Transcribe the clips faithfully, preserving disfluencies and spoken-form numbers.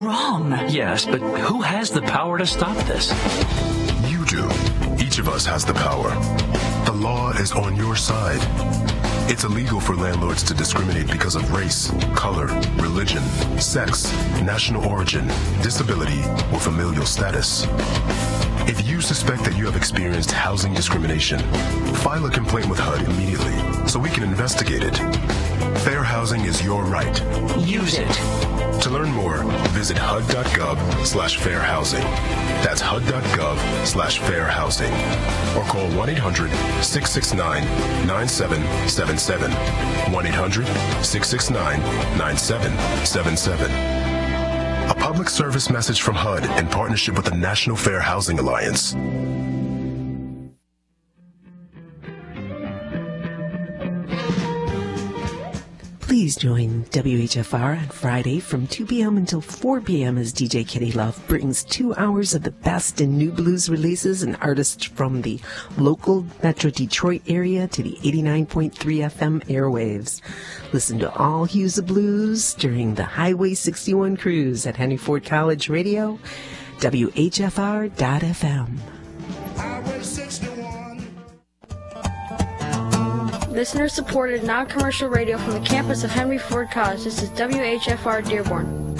Wrong. Yes, but who has the power to stop this? You do. Each of us has the power. The law is on your side. It's illegal for landlords to discriminate because of race, color, religion, sex, national origin, disability, or familial status. If you suspect that you have experienced housing discrimination, file a complaint with H U D immediately so we can investigate it. Fair housing is your right. Use it. To learn more, visit H U D dot gov slash fair housing. That's H U D dot gov slash fair housing. Or call one eight hundred, six six nine, nine seven seven seven. one eight hundred, six six nine, nine seven seven seven. A public service message from H U D in partnership with the National Fair Housing Alliance. Please join W H F R on Friday from two p.m. until four p.m. as D J Kitty Love brings two hours of the best in new blues releases and artists from the local Metro Detroit area to the eighty-nine point three F M airwaves. Listen to all hues of blues during the Highway sixty-one cruise at Henry Ford College Radio, W H F R dot F M. Highway sixty-one. Listener-supported, non-commercial radio from the campus of Henry Ford College. This is W H F R Dearborn.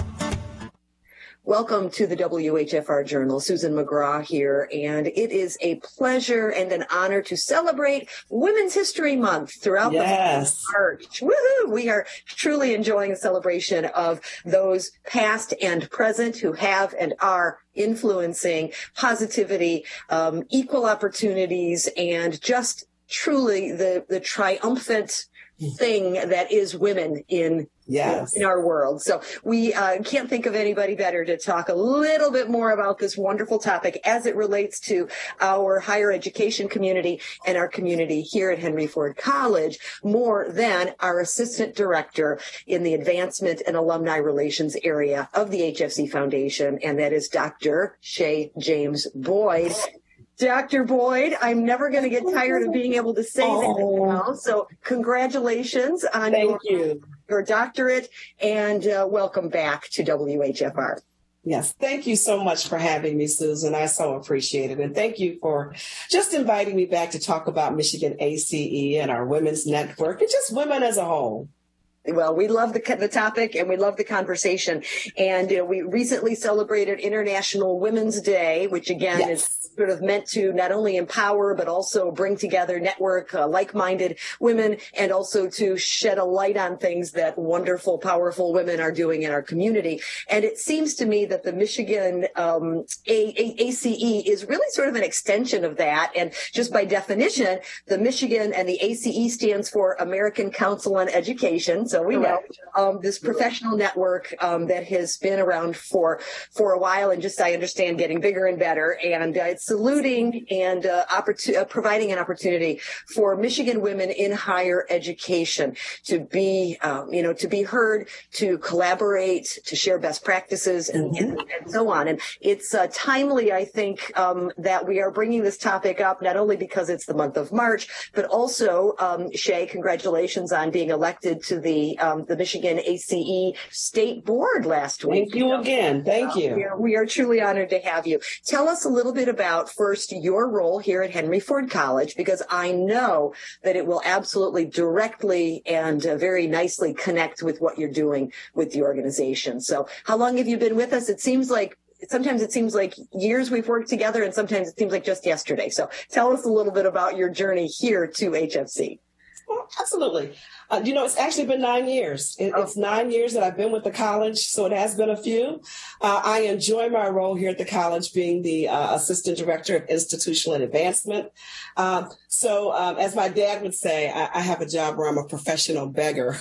Welcome to the W H F R Journal. Susan McGraw here, and it is a pleasure and an honor to celebrate Women's History Month throughout yes. the March. Woohoo! We are truly enjoying a celebration of those past and present who have and are influencing positivity, um, equal opportunities, and just truly the, the triumphant thing that is women in, yes. in our world. So we uh, can't think of anybody better to talk a little bit more about this wonderful topic as it relates to our higher education community and our community here at Henry Ford College, more than our assistant director in the advancement and alumni relations area of the H F C Foundation, and that is Doctor Shay James Boyd. Doctor Boyd, I'm never going to get tired of being able to say oh. that now. So congratulations on Thank your, you. your doctorate, and uh, welcome back to W H F R. Yes, thank you so much for having me, Susan. I so appreciate it. And thank you for just inviting me back to talk about Michigan A C E and our women's network and just women as a whole. Well, we love the the topic and we love the conversation. And uh, we recently celebrated International Women's Day, which again yes. is sort of meant to not only empower, but also bring together, network uh, like-minded women, and also to shed a light on things that wonderful, powerful women are doing in our community. And it seems to me that the Michigan um, A- A- ACE is really sort of an extension of that. And just by definition, the Michigan and the A C E stands for American Council on Education. So we know um, this professional network um, that has been around for for a while, and just, I understand, getting bigger and better. And uh, it's saluting and uh, opportu- uh, providing an opportunity for Michigan women in higher education to be, um, you know, to be heard, to collaborate, to share best practices, and, and, and so on. And it's uh, timely, I think, um, that we are bringing this topic up, not only because it's the month of March, but also, um, Shay, congratulations on being elected to the um, the Michigan A C E State Board last week. Thank you again. Thank you. Uh, we, are, we are truly honored to have you. Tell us a little bit about, first, your role here at Henry Ford College, because I know that it will absolutely directly and uh, very nicely connect with what you're doing with the organization. So how long have you been with us? It seems like Sometimes it seems like years we've worked together, and sometimes it seems like just yesterday. So tell us a little bit about your journey here to H F C. Well, absolutely. Uh, you know, it's actually been nine years. It, oh. It's nine years that I've been with the college, so it has been a few. Uh, I enjoy my role here at the college being the uh, Assistant Director of Institutional Advancement. Uh, so um, as my dad would say, I, I have a job where I'm a professional beggar,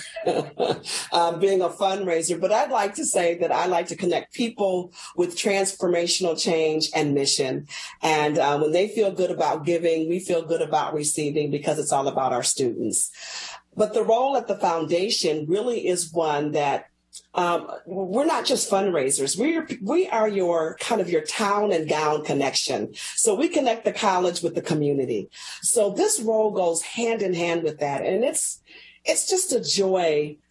uh, being a fundraiser. But I'd like to say that I like to connect people with transformational change and mission. And uh, when they feel good about giving, we feel good about receiving, because it's all about our students. But the role at the foundation really is one that um, we're not just fundraisers. We're, we are your kind of your town and gown connection. So we connect the college with the community. So this role goes hand in hand with that. And it's it's just a joy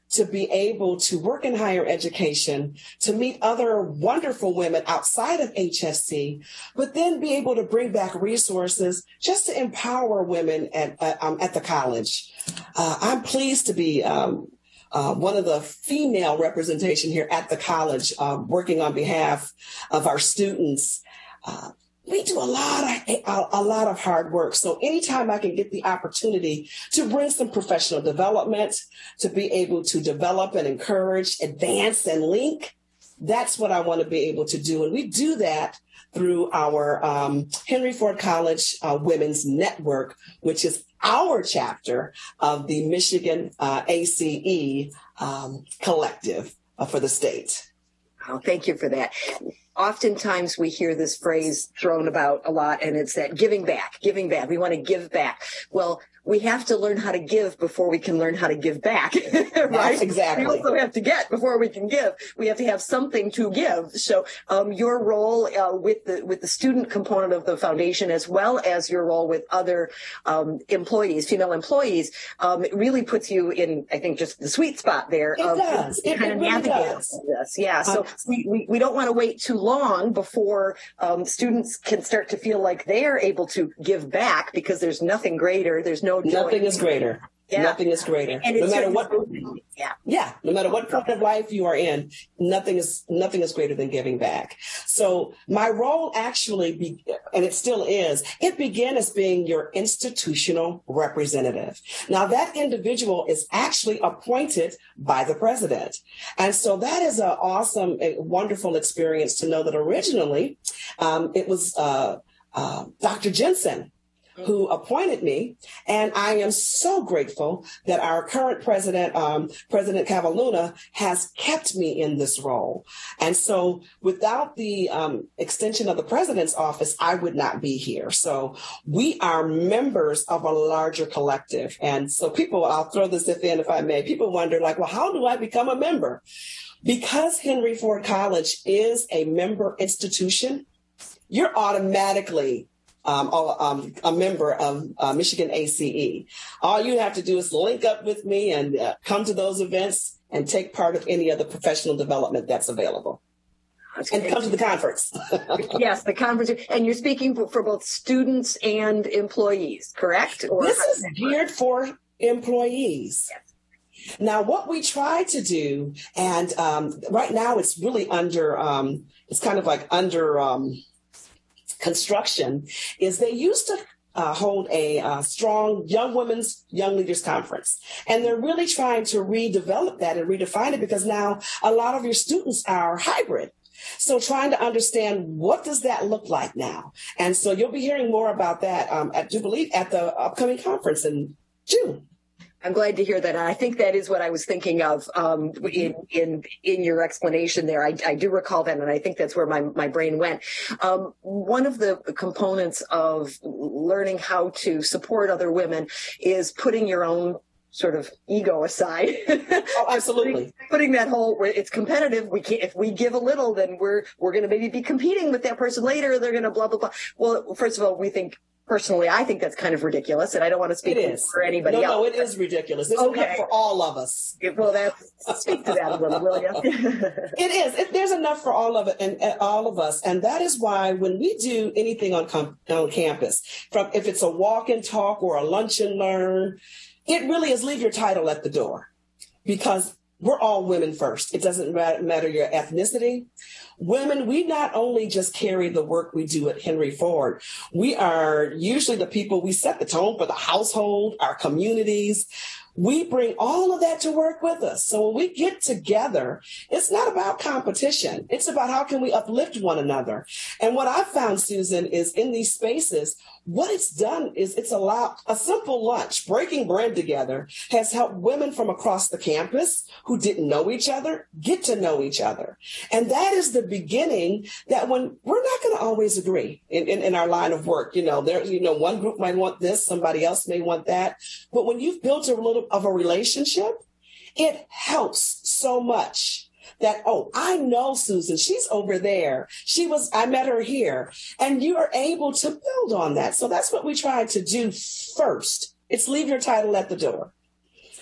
to be able to work in higher education, to meet other wonderful women outside of H S C, but then be able to bring back resources just to empower women at, at, um, at the college. Uh, I'm pleased to be um, uh, one of the female representation here at the college, uh, working on behalf of our students. Uh, We do a lot of a, a lot of hard work. So anytime I can get the opportunity to bring some professional development, to be able to develop and encourage, advance and link, that's what I want to be able to do. And we do that through our um, Henry Ford College uh, Women's Network, which is our chapter of the Michigan uh, A C E um, collective uh, for the state. Oh, thank you for that. Oftentimes we hear this phrase thrown about a lot, and it's that giving back, giving back. We want to give back. Well, we have to learn how to give before we can learn how to give back, right? Yes, exactly. We also have to get before we can give. We have to have something to give. So um, your role uh, with the with the student component of the foundation, as well as your role with other um, employees, female employees, um, it really puts you in, I think, just the sweet spot there. It of does. It, kind it of really navigating does. this. Yeah. So Um, we, we, we don't want to wait too long before um, students can start to feel like they are able to give back, because there's nothing greater. There's no joy. Nothing is greater. Yeah. Nothing is greater. And no it's matter what, yeah. yeah, no matter what point of life you are in, nothing is nothing is greater than giving back. So my role actually, be, and it still is, it began as being your institutional representative. Now that individual is actually appointed by the president, and so that is an awesome, a wonderful experience to know that originally um, it was uh, uh, Doctor Jensen who appointed me. And I am so grateful that our current president, um, President Cavaluna, has kept me in this role. And so without the um, extension of the president's office, I would not be here. So we are members of a larger collective. And so people, I'll throw this in if I may, people wonder like, well, how do I become a member? Because Henry Ford College is a member institution, you're automatically Um, um, a member of uh, Michigan A C E. All you have to do is link up with me and uh, come to those events and take part of any of the professional development that's available. And come to the conference. Yes, the conference. And you're speaking for, for both students and employees, correct? Or this is geared for employees. Yes. Now, what we try to do, and um, right now it's really under, um, it's kind of like under, um, construction, is they used to uh, hold a uh, strong young women's young leaders conference. And they're really trying to redevelop that and redefine it, because now a lot of your students are hybrid. So trying to understand, what does that look like now? And so you'll be hearing more about that, um, I do believe, at the upcoming conference in June. I'm glad to hear that. And I think that is what I was thinking of um, in in in your explanation there. I, I do recall that, and I think that's where my, my brain went. Um, one of the components of learning how to support other women is putting your own sort of ego aside. Oh, absolutely. putting, putting that whole, where it's competitive. We can't, if we give a little, then we're we're going to maybe be competing with that person later. They're going to blah blah blah. Well, first of all, we think. Personally, I think that's kind of ridiculous, and I don't want to speak for anybody no, else. No, it is ridiculous. It's okay. enough for all of us. Well, that's, speak to that a little, will you? It is. It, there's enough for all of it and, and all of us, and that is why when we do anything on com- on campus, from if it's a walk and talk or a lunch and learn, it really is leave your title at the door, because we're all women first. It doesn't matter your ethnicity. Women, we not only just carry the work we do at Henry Ford, we are usually the people, we set the tone for the household, our communities. We bring all of that to work with us. So when we get together, it's not about competition. It's about how can we uplift one another. And what I've found, Susan, is in these spaces, what it's done is it's allowed a simple lunch, breaking bread together, has helped women from across the campus who didn't know each other get to know each other. And that is the beginning that when we're not going to always agree in, in, in our line of work, you know, there, you know, one group might want this, somebody else may want that. But when you've built a little of a relationship, it helps so much. That, oh, I know Susan, she's over there. She was, I met her here. And you are able to build on that. So that's what we try to do first. It's leave your title at the door.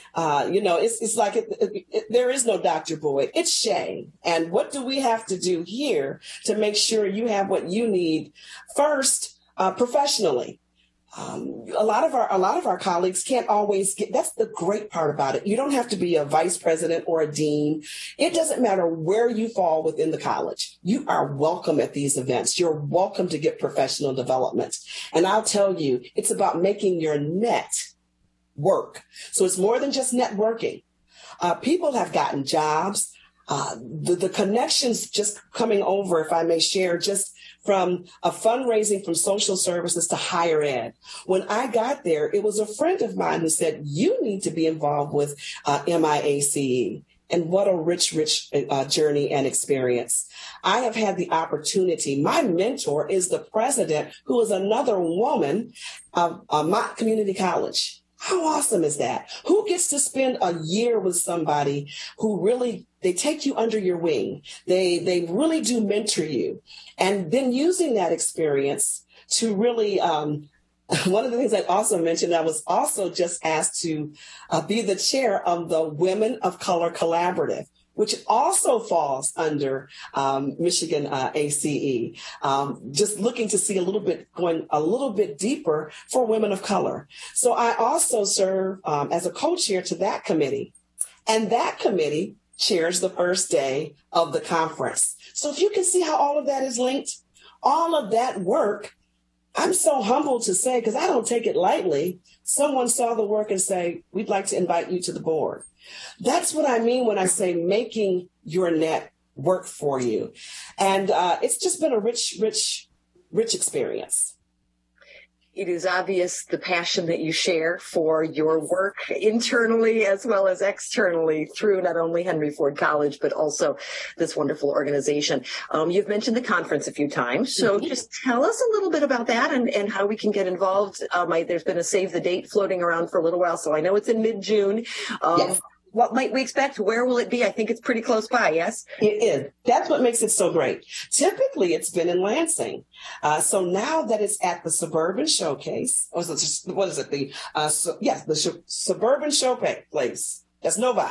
Uh, you know, it's it's like it, it, it, there is no Doctor Boyd. It's Shay. And what do we have to do here to make sure you have what you need first, uh, professionally? Um, a lot of our a lot of our colleagues can't always get. That's the great part about it. You don't have to be a vice president or a dean. It doesn't matter where you fall within the college. You are welcome at these events. You're welcome to get professional development. And I'll tell you, it's about making your net work. So it's more than just networking. Uh, people have gotten jobs. Uh, the, the connections just coming over, if I may share, just from a fundraising from social services to higher ed. When I got there, it was a friend of mine who said, you need to be involved with uh, M I A C E. And what a rich, rich uh, journey and experience. I have had the opportunity. My mentor is the president, who is another woman of uh, Mott Community College. How awesome is that? Who gets to spend a year with somebody who really, they take you under your wing. They, they really do mentor you. And then using that experience to really, um, one of the things I also mentioned, I was also just asked to uh, be the chair of the Women of Color Collaborative, which also falls under um, Michigan uh, A C E, um, just looking to see a little bit, going a little bit deeper for women of color. So I also serve um, as a co-chair to that committee, and that committee chairs the first day of the conference. So if you can see how all of that is linked, all of that work, I'm so humbled to say, because I don't take it lightly, someone saw the work and say, we'd like to invite you to the board. That's what I mean when I say making your net work for you. And uh, it's just been a rich, rich, rich experience. It is obvious the passion that you share for your work internally as well as externally through not only Henry Ford College, but also this wonderful organization. Um, you've mentioned the conference a few times, so mm-hmm. just tell us a little bit about that and, and how we can get involved. Um, I, there's been a save the date floating around for a little while, so I know it's in mid-June. Um, yes. What might we expect? Where will it be? I think it's pretty close by, yes? It is. That's what makes it so great. Typically, it's been in Lansing. Uh, so now that it's at the Suburban Showcase, or is it, what is it? The uh, so, Yes, the sh- Suburban Showcase. That's Novi.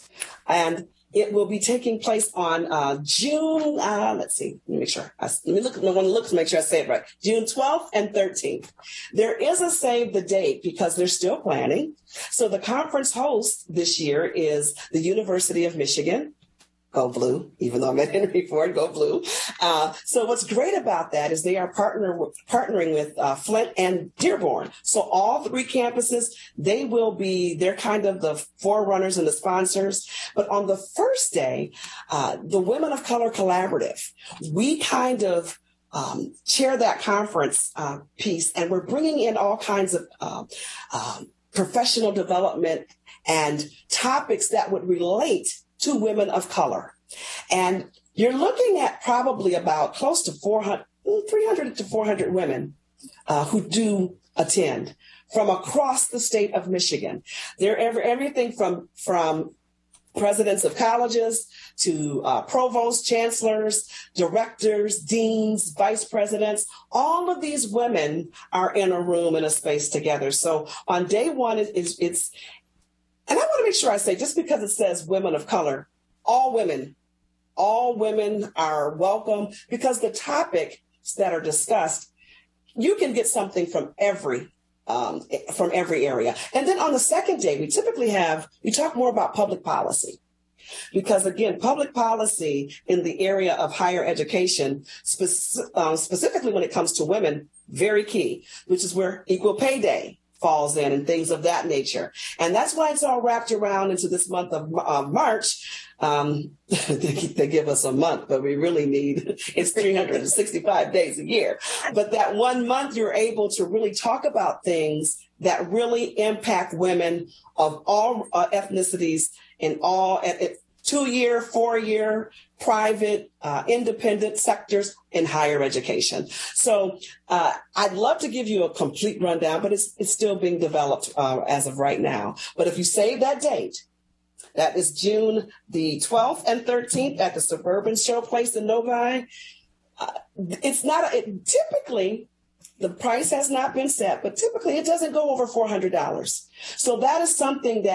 And it will be taking place on uh, June, uh, let's see, let me make sure. I, let me look, I want to look to make sure I say it right. June twelfth and thirteenth. There is a save the date because they're still planning. So the conference host this year is the University of Michigan. Go Blue, even though I'm at Henry Ford, go Blue. Uh, so what's great about that is they are partner with, partnering with uh, Flint and Dearborn. So all three campuses, they will be, they're kind of the forerunners and the sponsors. But on the first day, uh, the Women of Color Collaborative, we kind of um, chair that conference uh, piece, and we're bringing in all kinds of uh, uh, professional development and topics that would relate to women of color. And you're looking at probably about close to four hundred, three hundred to four hundred women uh, who do attend from across the state of Michigan. They're every, everything from, from presidents of colleges to uh, provosts, chancellors, directors, deans, vice presidents. All of these women are in a room, in a space together. So on day one, it, it's, it's And I want to make sure I say, just because it says women of color, all women, all women are welcome, because the topics that are discussed, you can get something from every, um, from every area. And then on the second day, we typically have, we talk more about public policy. Because again, public policy in the area of higher education, speci- uh, specifically when it comes to women, very key, which is where Equal Pay Day falls in and things of that nature. And that's why it's all wrapped around into this month of uh, March. Um, they, they give us a month, but we really need, it's three hundred sixty-five days a year. But that one month, you're able to really talk about things that really impact women of all uh, ethnicities in all uh, two-year, four-year, private, uh, independent sectors in higher education. So uh, I'd love to give you a complete rundown, but it's, it's still being developed uh, as of right now. But if you save that date, that is June the twelfth and thirteenth at the Suburban Showplace in Novi. Uh, it's not, a, it, typically, the price has not been set, but typically it doesn't go over four hundred dollars. So that is something that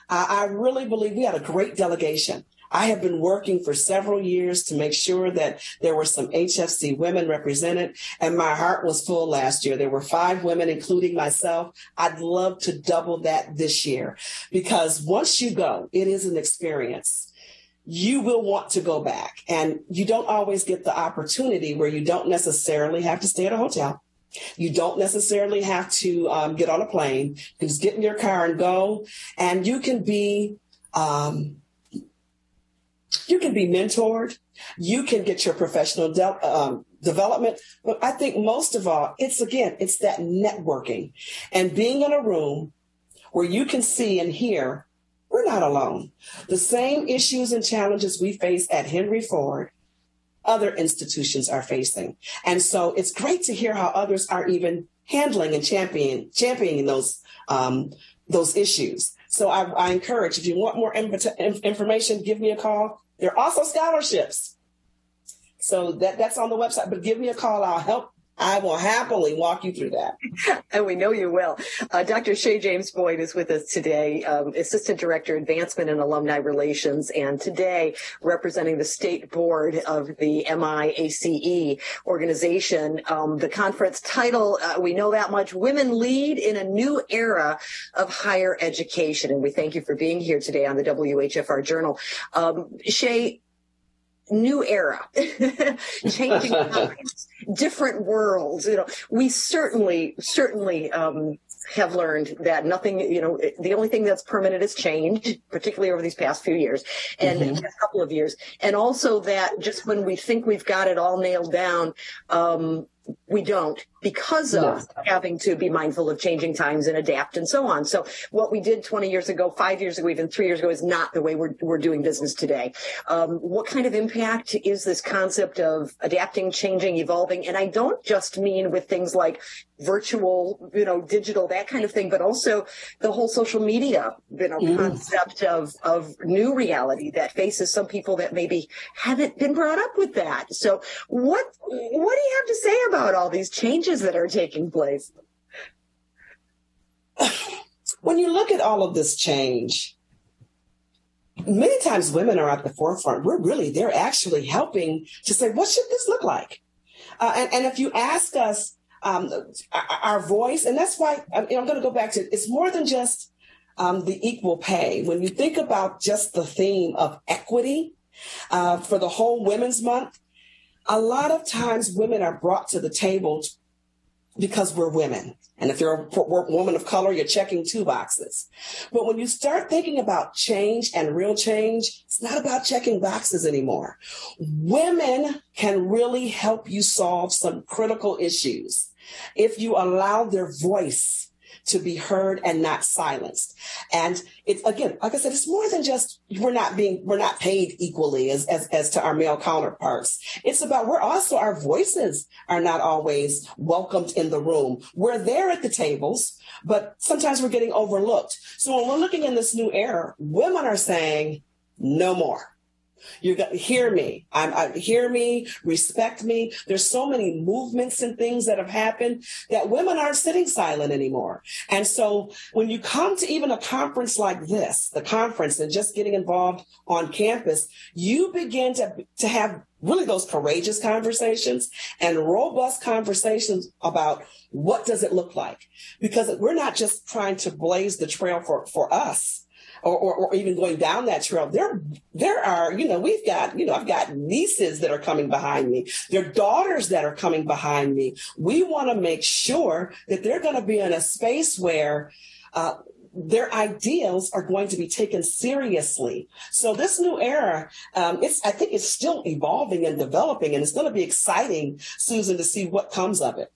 I, I really believe we had a great delegation. I have been working for several years to make sure that there were some H F C women represented, and my heart was full last year. There were five women, including myself. I'd love to double that this year, because once you go, it is an experience. You will want to go back, and you don't always get the opportunity where you don't necessarily have to stay at a hotel. You don't necessarily have to um, get on a plane. You can just get in your car and go, and you can be um, You can be mentored. You can get your professional de- um, development. But I think most of all, it's, again, it's that networking and being in a room where you can see and hear we're not alone. The same issues and challenges we face at Henry Ford, other institutions are facing. And so it's great to hear how others are even handling and championing, championing those, um, those issues. So I, I encourage, if you want more inf- information, give me a call. There are also scholarships. So that, that's on the website, but give me a call. I'll help. I will happily walk you through that. And we know you will. Uh, Doctor Shay James Boyd is with us today, um, Assistant Director, Advancement and Alumni Relations, and today representing the State Board of the M I A C E organization. Um, the conference title, uh, we know that much, Women Lead in a New Era of Higher Education. And we thank you for being here today on the W H F R Journal. Um, Shay, new era, changing times, different worlds. You know, we certainly, certainly um, have learned that nothing, you know, the only thing that's permanent is change, particularly over these past few years and mm-hmm. the past couple of years. And also that just when we think we've got it all nailed down, um, we don't, because of no. having to be mindful of changing times and adapt and so on. So what we did twenty years ago, five years ago, even three years ago is not the way we're, we're doing business today. Um, what kind of impact is this concept of adapting, changing, evolving? And I don't just mean with things like virtual, you know, digital, that kind of thing, but also the whole social media, you know, mm. concept of, of new reality that faces some people that maybe haven't been brought up with that. So what, what do you have to say about all these changes that are taking place? When you look at all of this change, many times women are at the forefront. We're really, they're actually helping to say, what should this look like? Uh, and, and if you ask us, um, our voice, and that's why I'm, you know, I'm going to go back to, it's more than just um, the equal pay. When you think about just the theme of equity uh, for the whole Women's Month, a lot of times women are brought to the table because we're women. And if you're a woman of color, you're checking two boxes. But when you start thinking about change and real change, it's not about checking boxes anymore. Women can really help you solve some critical issues if you allow their voice to be heard and not silenced. And it's, again, like I said, it's more than just we're not being, we're not paid equally as, as, as to our male counterparts. It's about we're also, our voices are not always welcomed in the room. We're there at the tables, but sometimes we're getting overlooked. So when we're looking in this new era, women are saying no more. You got hear me. I'm, I hear me, respect me. There's so many movements and things that have happened that women aren't sitting silent anymore. And so when you come to even a conference like this, the conference, and just getting involved on campus, you begin to, to have really those courageous conversations and robust conversations about what does it look like? Because we're not just trying to blaze the trail for, for us. Or, or, or even going down that trail, there, there are, you know, we've got, you know, I've got nieces that are coming behind me. There are daughters that are coming behind me. We want to make sure that they're going to be in a space where uh, their ideals are going to be taken seriously. So this new era, um, it's, I think it's still evolving and developing, and it's going to be exciting, Susan, to see what comes of it.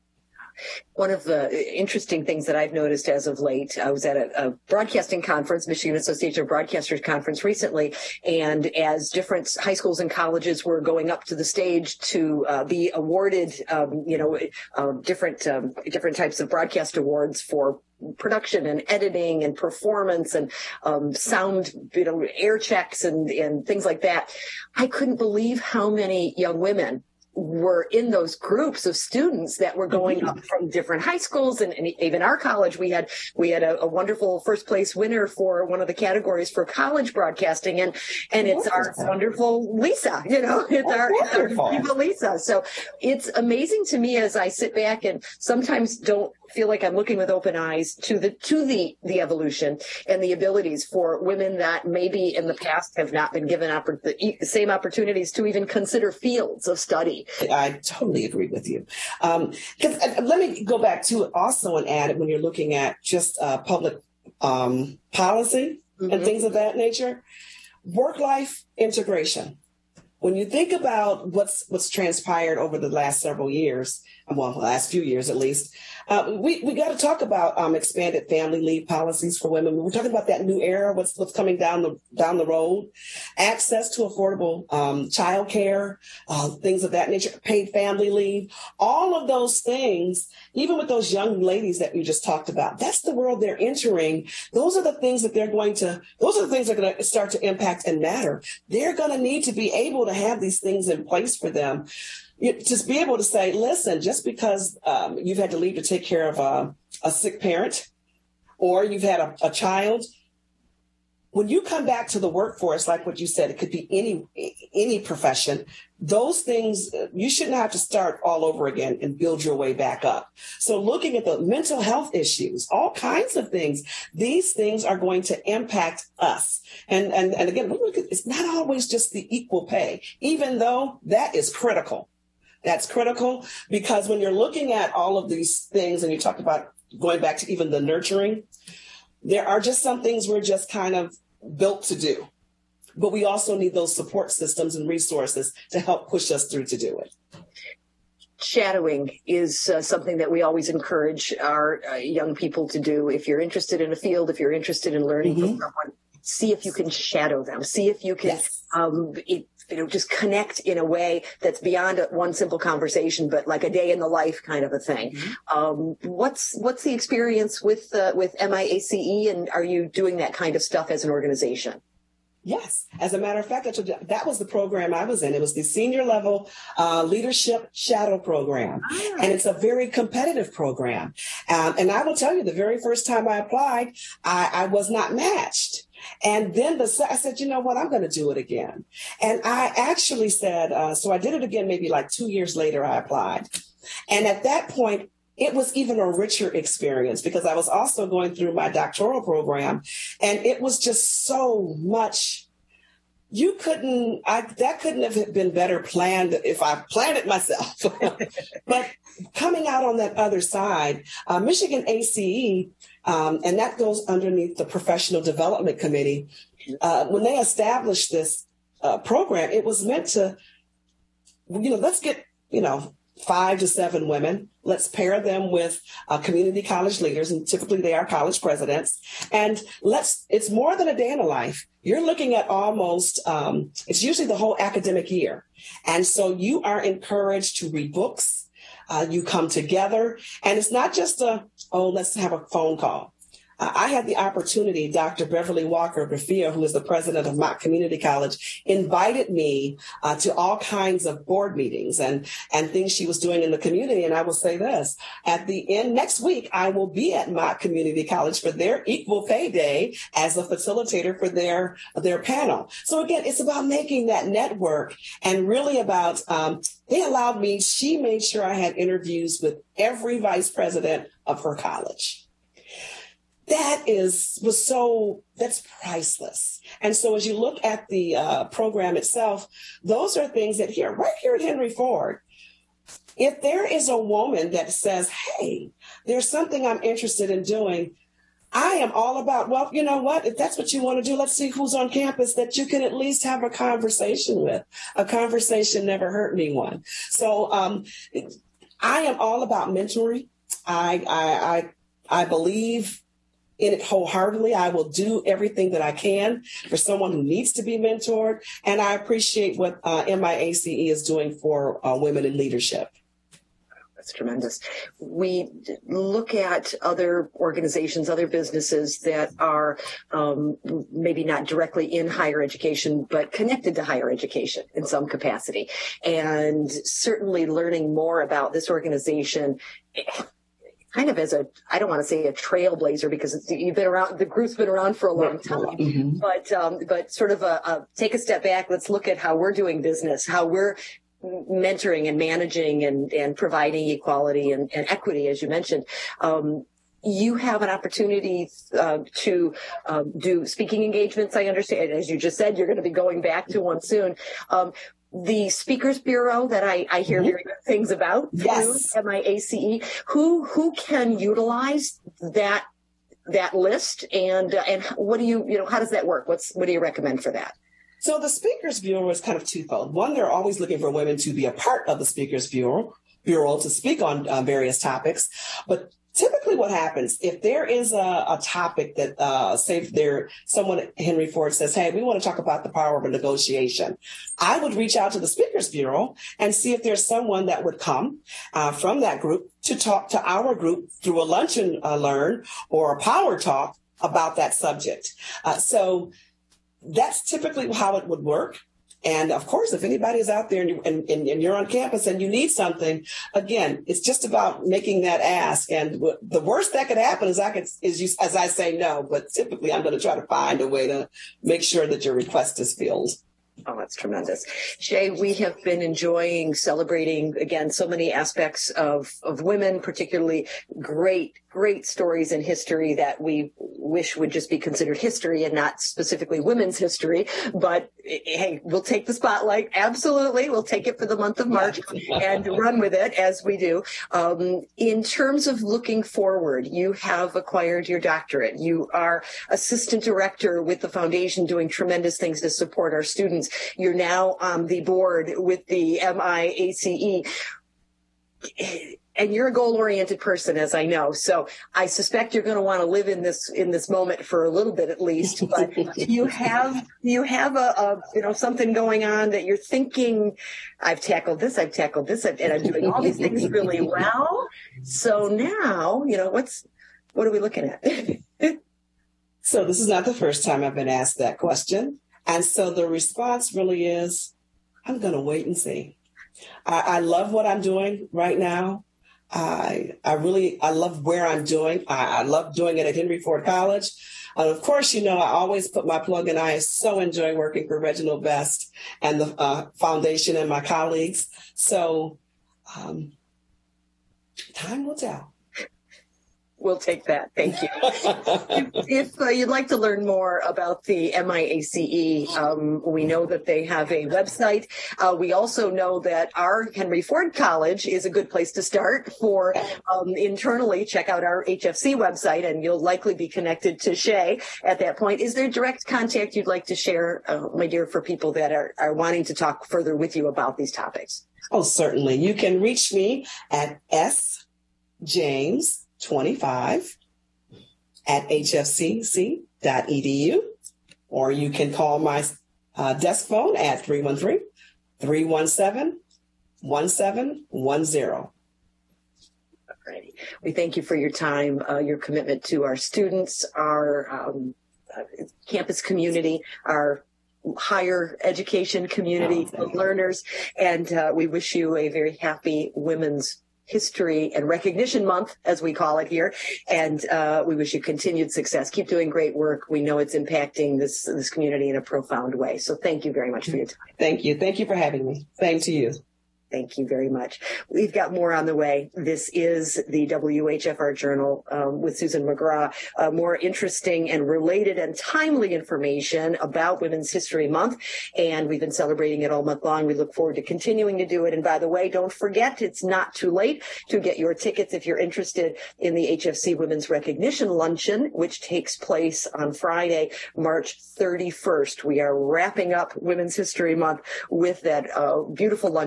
One of the interesting things that I've noticed as of late, I was at a, a broadcasting conference, Michigan Association of Broadcasters conference recently, and as different high schools and colleges were going up to the stage to uh, be awarded, um, you know, uh, different um, different types of broadcast awards for production and editing and performance and um, sound, you know, air checks and, and things like that, I couldn't believe how many young women were in those groups of students that were going up from different high schools, and, and even our college, we had we had a, a wonderful first place winner for one of the categories for college broadcasting, and and it's our wonderful Lisa, you know, it's our, it's our diva Lisa. So it's amazing to me as I sit back and sometimes don't feel like I'm looking with open eyes to the to the the evolution and the abilities for women that maybe in the past have not been given oppor- the same opportunities to even consider fields of study. I totally agree with you. Um, 'cause, uh, let me go back to it also and add it when you're looking at just uh, public um, policy mm-hmm. and things of that nature. Work-life integration. When you think about what's what's transpired over the last several years, well, the last few years at least, uh, we we got to talk about um, expanded family leave policies for women. We're talking about that new era, what's what's coming down the down the road, access to affordable um, child care, uh, things of that nature, paid family leave, all of those things. Even with those young ladies that we just talked about, that's the world they're entering. Those are the things that they're going to. Those are the things that are going to start to impact and matter. They're going to need to be able to have these things in place for them. You, just be able to say, listen, just because um, you've had to leave to take care of a, a sick parent or you've had a, a child, when you come back to the workforce, like what you said, it could be any any profession, those things, you shouldn't have to start all over again and build your way back up. So looking at the mental health issues, all kinds of things, these things are going to impact us. And, and, and again, it's not always just the equal pay, even though that is critical. That's critical because when you're looking at all of these things, and you talked about going back to even the nurturing, there are just some things we're just kind of built to do. But we also need those support systems and resources to help push us through to do it. Shadowing is uh, something that we always encourage our uh, young people to do. If you're interested in a field, if you're interested in learning mm-hmm. from someone, see if you can shadow them. See if you can yes. um, it, you know, just connect in a way that's beyond a, one simple conversation, but like a day in the life kind of a thing. Mm-hmm. Um, what's what's the experience with uh, with M I A C E, and are you doing that kind of stuff as an organization? Yes. As a matter of fact, that was the program I was in. It was the senior level uh, leadership shadow program. Ah. And it's a very competitive program. Um, and I will tell you, the very first time I applied, I, I was not matched. And then the, I said, you know what, I'm going to do it again. And I actually said, uh, so I did it again, maybe like two years later, I applied. And at that point, it was even a richer experience because I was also going through my doctoral program, and it was just so much. You couldn't, I, that couldn't have been better planned if I planned it myself. But coming out on that other side, uh, Michigan A C E, um, and that goes underneath the Professional Development Committee, uh, when they established this uh, program, it was meant to, you know, let's get, you know, five to seven women. Let's pair them with uh, community college leaders, and typically they are college presidents. And let's, it's more than a day in a life. You're looking at almost, um, it's usually the whole academic year. And so you are encouraged to read books. Uh, you come together, and it's not just a, oh, let's have a phone call. Uh, I had the opportunity, Doctor Beverly Walker Bafia, who is the president of Mott Community College, invited me uh, to all kinds of board meetings and, and things she was doing in the community. And I will say this, at the end, next week, I will be at Mott Community College for their Equal Pay Day as a facilitator for their, their panel. So again, it's about making that network and really about, um, they allowed me, she made sure I had interviews with every vice president of her college. That is, was so, that's priceless. And so as you look at the uh, program itself, those are things that here, right here at Henry Ford, if there is a woman that says, hey, there's something I'm interested in doing, I am all about, well, you know what, if that's what you want to do, let's see who's on campus that you can at least have a conversation with. A conversation never hurt anyone. So um, I am all about mentoring. I, I, I, I believe in it wholeheartedly. I will do everything that I can for someone who needs to be mentored. And I appreciate what uh, M I A C E is doing for uh, women in leadership. That's tremendous. We look at other organizations, other businesses that are um, maybe not directly in higher education, but connected to higher education in some capacity. And certainly learning more about this organization kind of as a, I don't want to say a trailblazer because it's, you've been around, the group's been around for a long time, mm-hmm. but, um, but sort of a, a take a step back. Let's look at how we're doing business, how we're mentoring and managing and, and providing equality and, and equity, as you mentioned. Um, you have an opportunity uh, to um, do speaking engagements. I understand, as you just said, you're going to be going back to one soon. Um, the Speakers Bureau that I, I hear mm-hmm. very good things about, yes. M I A C E, who who can utilize that that list, and uh, and what do you you know how does that work? What's what do you recommend for that? So the Speakers Bureau is kind of twofold. One, they're always looking for women to be a part of the Speakers Bureau, Bureau to speak on uh, various topics. But typically what happens, if there is a, a topic that, uh, say there, someone, Henry Ford says, hey, we want to talk about the power of a negotiation, I would reach out to the Speakers Bureau and see if there's someone that would come uh, from that group to talk to our group through a lunch and uh, learn or a power talk about that subject. Uh, so that's typically how it would work. And of course, if anybody is out there and, you, and, and you're on campus and you need something, again, it's just about making that ask. And the worst that could happen is I could, is you, as I say no, but typically I'm going to try to find a way to make sure that your request is filled. Oh, that's tremendous. Shay, we have been enjoying celebrating, again, so many aspects of, of women, particularly great, great stories in history that we wish would just be considered history and not specifically women's history. But hey, we'll take the spotlight. Absolutely. We'll take it for the month of March and run with it as we do. Um, in terms of looking forward, you have acquired your doctorate. You are assistant director with the foundation doing tremendous things to support our students. You're now on the board with the M I A C E. And you're a goal-oriented person, as I know. So I suspect you're going to want to live in this in this moment for a little bit at least. But do you have do you have a, a you know something going on that you're thinking, I've tackled this, I've tackled this, and I'm doing all these things really well. So now, you know, what's what are we looking at? So this is not the first time I've been asked that question. And so the response really is, I'm going to wait and see. I, I love what I'm doing right now. I I really, I love where I'm doing. I, I love doing it at Henry Ford College. And of course, you know, I always put my plug in. I so enjoy working for Reginald Best and the uh, foundation and my colleagues. So um, time will tell. We'll take that. Thank you. if if uh, you'd like to learn more about the M I A C E, um, we know that they have a website. Uh, we also know that our Henry Ford College is a good place to start for um, internally. Check out our H F C website, and you'll likely be connected to Shay at that point. Is there direct contact you'd like to share, uh, my dear, for people that are, are wanting to talk further with you about these topics? Oh, certainly. You can reach me at S James twenty-five at h f c c dot e d u, or you can call my uh, desk phone at three one three, three one seven, one seven one zero. Alrighty. We thank you for your time, uh, your commitment to our students, our um, uh, campus community, our higher education community of learners, and uh, we wish you a very happy Women's History and Recognition Month, as we call it here. And uh, we wish you continued success. Keep doing great work. We know it's impacting this this community in a profound way. So thank you very much for your time. Thank you. Thank you for having me. Same to you. Thank you very much. We've got more on the way. This is the W H F R Journal um, with Susan McGraw. Uh, more interesting and related and timely information about Women's History Month. And we've been celebrating it all month long. We look forward to continuing to do it. And by the way, don't forget, it's not too late to get your tickets if you're interested in the H F C Women's Recognition Luncheon, which takes place on Friday, March thirty-first. We are wrapping up Women's History Month with that uh, beautiful luncheon. It's a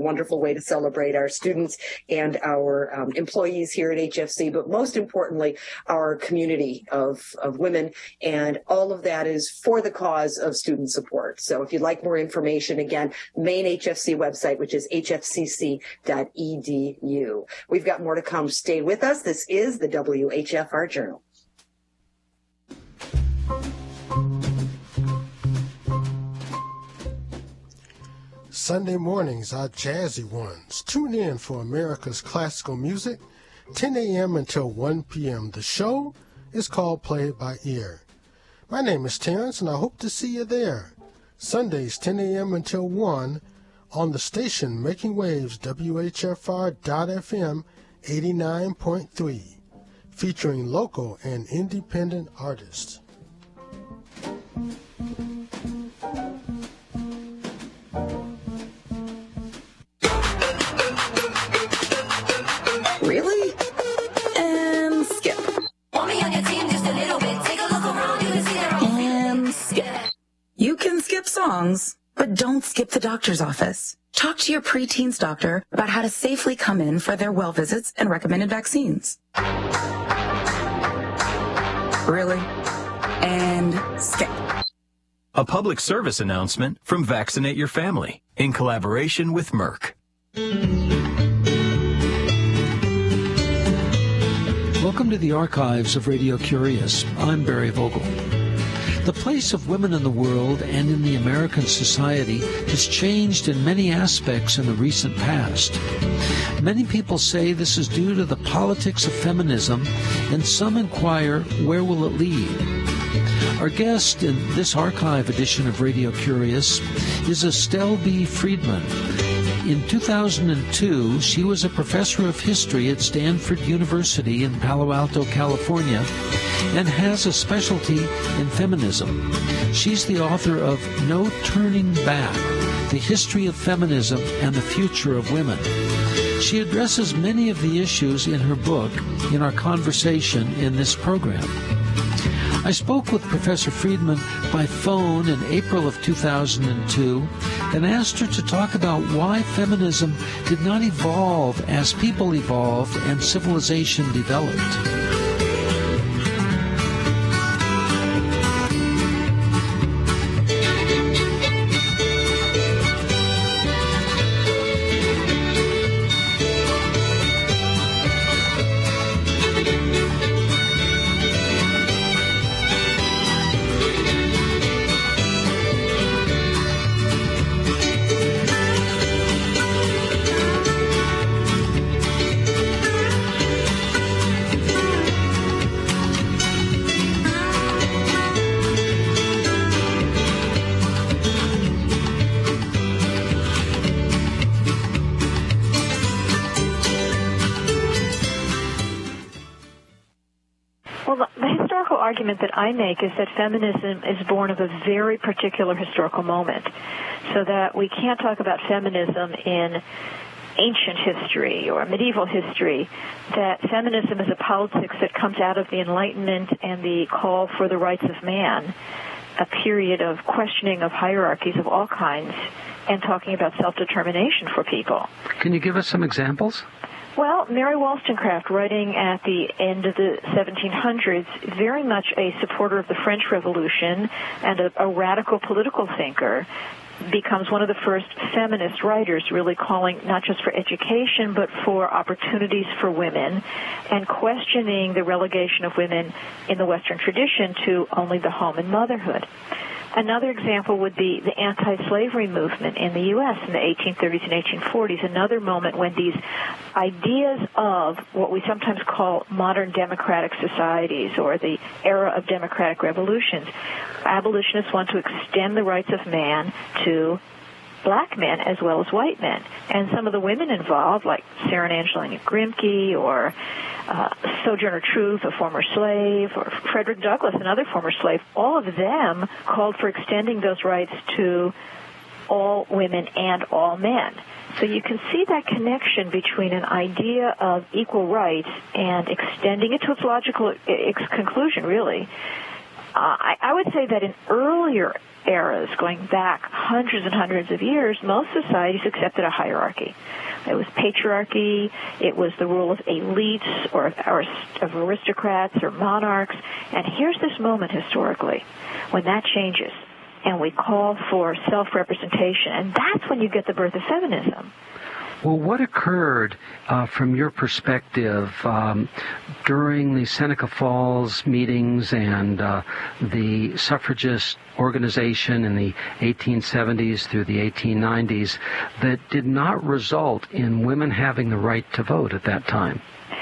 wonderful way to celebrate our students and our um, employees here at H F C, but most importantly, our community of, of women. And all of that is for the cause of student support. So if you'd like more information, again, main H F C website, which is h f c c dot e d u. We've got more to come. Stay with us. This is the W H F R Journal. Sunday mornings are jazzy ones. Tune in for America's classical music, ten a.m. until one p.m. The show is called Play It By Ear. My name is Terrence, and I hope to see you there. Sundays, ten a.m. until one, on the station Making Waves, W H F R dot F M eighty-nine point three, featuring local and independent artists. Really? And skip. And skip. You can skip songs, but don't skip the doctor's office. Talk to your preteen's doctor about how to safely come in for their well visits and recommended vaccines. Really? And skip. A public service announcement from Vaccinate Your Family in collaboration with Merck. Welcome to the archives of Radio Curious. I'm Barry Vogel. The place of women in the world and in the American society has changed in many aspects in the recent past. Many people say this is due to the politics of feminism, and some inquire, where will it lead? Our guest in this archive edition of Radio Curious is Estelle B. Friedman. In two thousand two, she was a professor of history at Stanford University in Palo Alto, California, and has a specialty in feminism. She's the author of No Turning Back, The History of Feminism and the Future of Women. She addresses many of the issues in her book in our conversation in this program. I spoke with Professor Friedman by phone in April of two thousand two and asked her to talk about why feminism did not evolve as people evolved and civilization developed. That I make is that feminism is born of a very particular historical moment, so that we can't talk about feminism in ancient history or medieval history, that feminism is a politics that comes out of the Enlightenment and the call for the rights of man, a period of questioning of hierarchies of all kinds, and talking about self-determination for people. Can you give us some examples? Well, Mary Wollstonecraft, writing at the end of the seventeen hundreds, very much a supporter of the French Revolution and a, a radical political thinker, becomes one of the first feminist writers, really calling not just for education but for opportunities for women, and questioning the relegation of women in the Western tradition to only the home and motherhood. Another example would be the anti-slavery movement in the U S in the eighteen thirties and eighteen forties, another moment when these ideas of what we sometimes call modern democratic societies or the era of democratic revolutions, abolitionists want to extend the rights of man to black men as well as white men. And some of the women involved, like Sarah and Angelina Grimke or uh, Sojourner Truth, a former slave, or Frederick Douglass, another former slave, all of them called for extending those rights to all women and all men. So you can see that connection between an idea of equal rights and extending it to its logical its conclusion, really, I, I would say that in earlier eras, going back hundreds and hundreds of years, most societies accepted a hierarchy. It was patriarchy, it was the rule of elites or, or of aristocrats or monarchs. And here's this moment historically when that changes and we call for self-representation. And that's when you get the birth of feminism. Well, what occurred uh, from your perspective um, during the Seneca Falls meetings and uh, the suffragist organization in the eighteen seventies through the eighteen nineties that did not result in women having the right to vote at that time?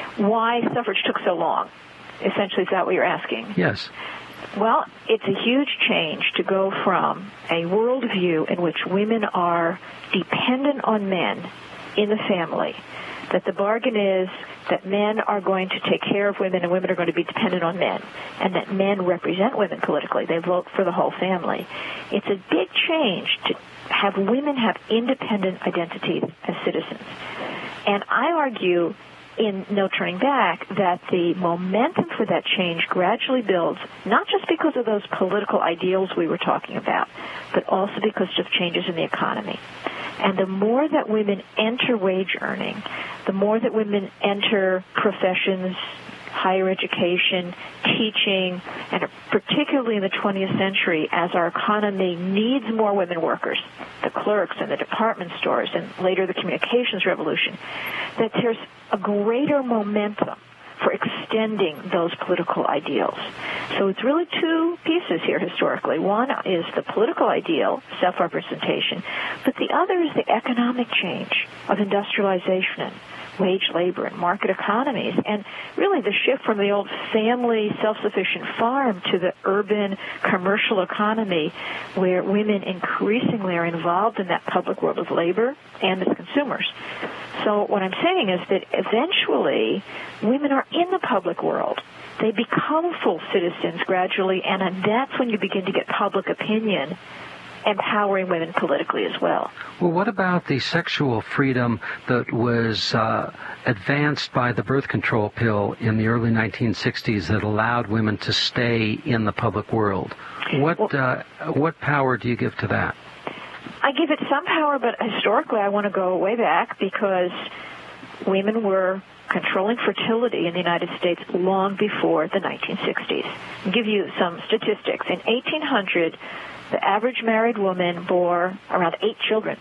Why suffrage took so long? Essentially, is that what you're asking? Yes. Well, it's a huge change to go from a worldview in which women are dependent on men in the family, that the bargain is that men are going to take care of women and women are going to be dependent on men, and that men represent women politically. They vote for the whole family. It's a big change to have women have independent identities as citizens. And I argue in No Turning Back that the momentum for that change gradually builds, not just because of those political ideals we were talking about, but also because of changes in the economy. And the more that women enter wage earning, the more that women enter professions, higher education, teaching, and particularly in the twentieth century, as our economy needs more women workers, the clerks and the department stores, and later the communications revolution, that there's a greater momentum for extending those political ideals. So it's really two pieces here historically. One is the political ideal, self-representation, but the other is the economic change of industrialization, wage labor, and market economies, and really the shift from the old family self-sufficient farm to the urban commercial economy where women increasingly are involved in that public world of labor and as consumers. So what I'm saying is that eventually women are in the public world. They become full citizens gradually, and that's when you begin to get public opinion empowering women politically as well. Well, what about the sexual freedom that was uh, advanced by the birth control pill in the early nineteen sixties that allowed women to stay in the public world? What well, uh, what power do you give to that? I give it some power, but historically I want to go way back because women were controlling fertility in the United States long before the nineteen sixties. I'll give you some statistics. In eighteen hundred, the average married woman bore around eight children.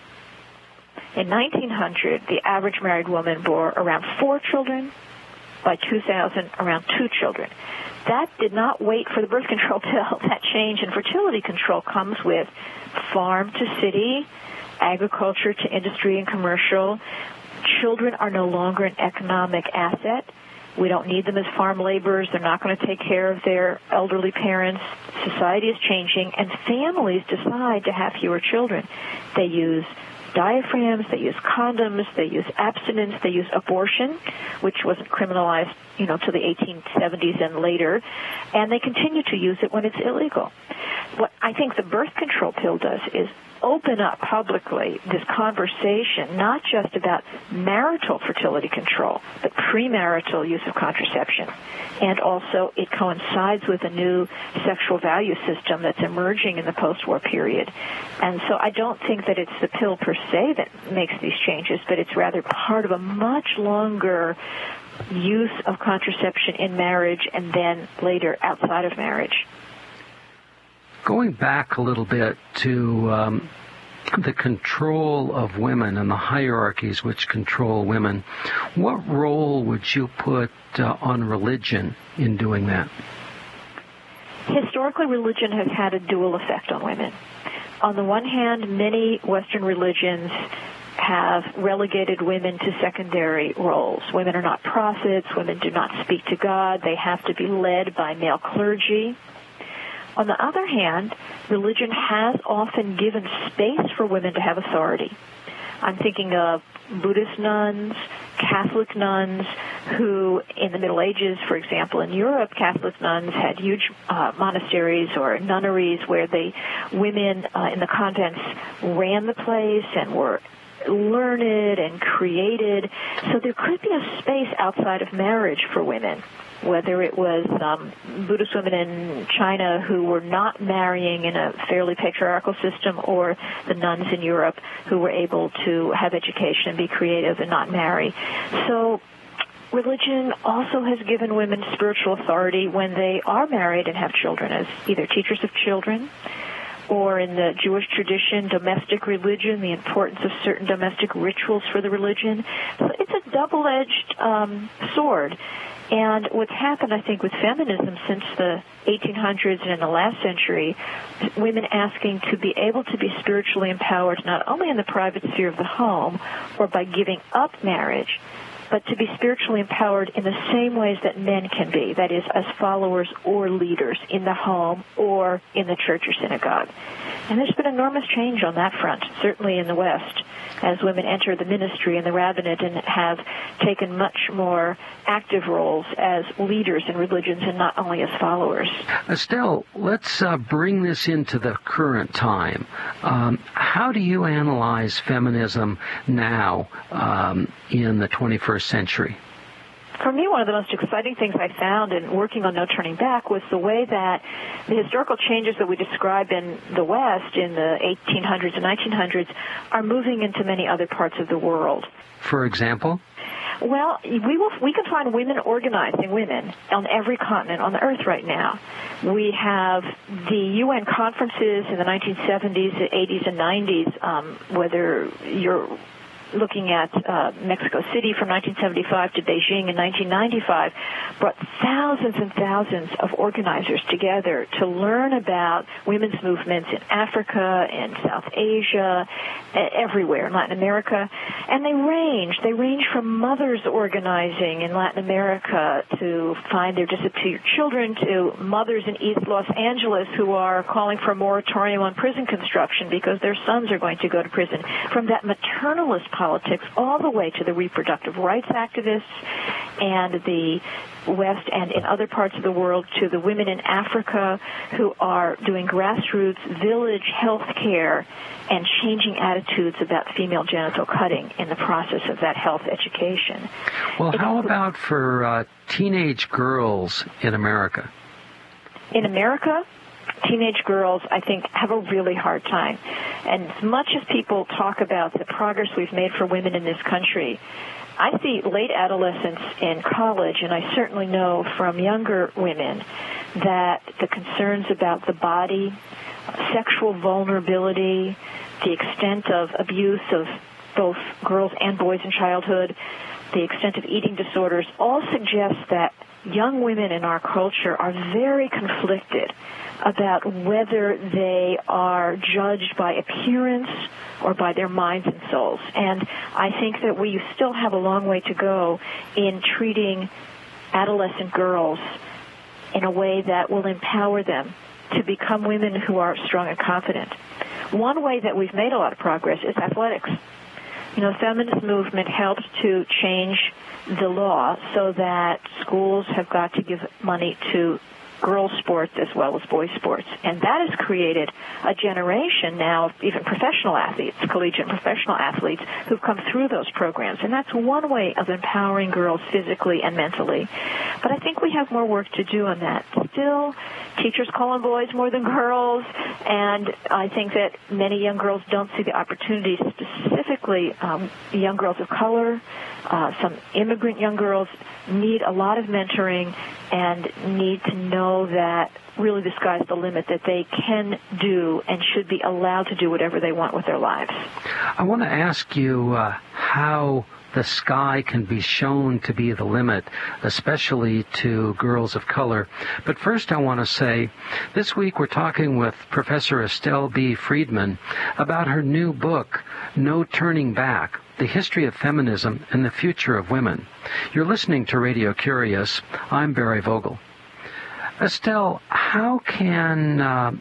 In nineteen hundred, the average married woman bore around four children. By two thousand, around two children. That did not wait for the birth control pill. That change in fertility control comes with farm to city, agriculture to industry and commercial. Children are no longer an economic asset. We don't need them as farm laborers. They're not going to take care of their elderly parents. Society is changing, and families decide to have fewer children. They use diaphragms, they use condoms, they use abstinence, they use abortion, which wasn't criminalized, you know, till the eighteen seventies and later, and they continue to use it when it's illegal. What I think the birth control pill does is open up publicly this conversation, not just about marital fertility control, but premarital use of contraception. And also it coincides with a new sexual value system that's emerging in the post-war period. And so I don't think that it's the pill per se that makes these changes, but it's rather part of a much longer use of contraception in marriage and then later outside of marriage. Going back a little bit to um, the control of women and the hierarchies which control women, what role would you put uh, on religion in doing that? Historically, religion has had a dual effect on women. On the one hand, many Western religions have relegated women to secondary roles. Women are not prophets. Women do not speak to God. They have to be led by male clergy. On the other hand, religion has often given space for women to have authority. I'm thinking of Buddhist nuns, Catholic nuns, who in the Middle Ages, for example, in Europe, Catholic nuns had huge uh, monasteries or nunneries where the women uh, in the convents ran the place and were learned and created. So there could be a space outside of marriage for women, whether it was um, Buddhist women in China who were not marrying in a fairly patriarchal system, or the nuns in Europe who were able to have education and be creative and not marry. So religion also has given women spiritual authority when they are married and have children, as either teachers of children, or in the Jewish tradition, domestic religion, the importance of certain domestic rituals for the religion. So it's a double-edged um, sword. And what's happened, I think, with feminism since the eighteen hundreds and in the last century, women asking to be able to be spiritually empowered not only in the private sphere of the home or by giving up marriage, but to be spiritually empowered in the same ways that men can be, that is, as followers or leaders in the home or in the church or synagogue. And there's been enormous change on that front, certainly in the West, as women enter the ministry and the rabbinate and have taken much more active roles as leaders in religions and not only as followers. Estelle, let's uh, bring this into the current time. Um, how do you analyze feminism now um, in the twenty-first century? For me, one of the most exciting things I found in working on No Turning Back was the way that the historical changes that we describe in the West in the eighteen hundreds and nineteen hundreds are moving into many other parts of the world. For example? Well, we will, we can find women organizing women on every continent on the earth right now. We have the U N conferences in the nineteen seventies, eighties, and nineties, um, whether you're looking at uh, Mexico City from nineteen seventy-five to Beijing in nineteen ninety-five, brought thousands and thousands of organizers together to learn about women's movements in Africa and South Asia, everywhere in Latin America. And they range. They range from mothers organizing in Latin America to find their disappeared children, to mothers in East Los Angeles who are calling for a moratorium on prison construction because their sons are going to go to prison. From that maternalist politics all the way to the reproductive rights activists and the West and in other parts of the world, to the women in Africa who are doing grassroots village health care and changing attitudes about female genital cutting in the process of that health education. Well, how about for uh, teenage girls in America? In America, teenage girls, I think, have a really hard time. And as much as people talk about the progress we've made for women in this country, I see late adolescence in college, and I certainly know from younger women that the concerns about the body, sexual vulnerability, the extent of abuse of both girls and boys in childhood, the extent of eating disorders, all suggest that young women in our culture are very conflicted about whether they are judged by appearance or by their minds and souls. And I think that we still have a long way to go in treating adolescent girls in a way that will empower them to become women who are strong and confident. One way that we've made a lot of progress is athletics. You know, the feminist movement helped to change the law so that schools have got to give money to girls' sports as well as boys' sports. And that has created a generation now of even professional athletes, collegiate and professional athletes, who've come through those programs. And that's one way of empowering girls physically and mentally. But I think we have more work to do on that. Still, teachers call on boys more than girls, and I think that many young girls don't see the opportunities, specifically um, young girls of color. Uh, some immigrant young girls need a lot of mentoring and need to know that really the sky's the limit, that they can do and should be allowed to do whatever they want with their lives. I want to ask you uh, how the sky can be shown to be the limit, especially to girls of color. But first I want to say, this week we're talking with Professor Estelle B. Friedman about her new book, No Turning Back: The History of Feminism and the Future of Women. You're listening to Radio Curious. I'm Barry Vogel. Estelle, how can uh,